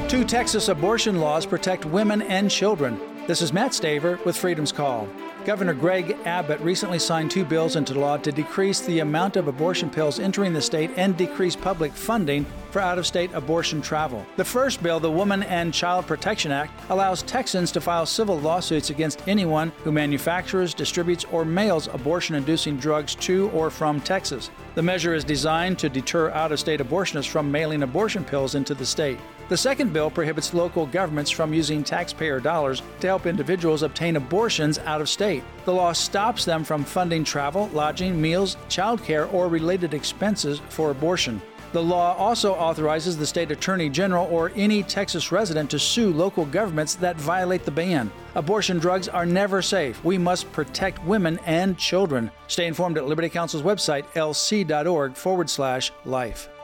Two Texas abortion laws protect women and children. This is Matt Staver with Freedom's Call. Governor Greg Abbott recently signed two bills into law to decrease the amount of abortion pills entering the state and decrease public funding for out-of-state abortion travel. The first bill, the Woman and Child Protection Act, allows Texans to file civil lawsuits against anyone who manufactures, distributes, or mails abortion-inducing drugs to or from Texas. The measure is designed to deter out-of-state abortionists from mailing abortion pills into the state. The second bill prohibits local governments from using taxpayer dollars to help individuals obtain abortions out of state. The law stops them from funding travel, lodging, meals, childcare, or related expenses for abortion. The law also authorizes the state attorney general or any Texas resident to sue local governments that violate the ban. Abortion drugs are never safe. We must protect women and children. Stay informed at Liberty Counsel's website, lc.org/life.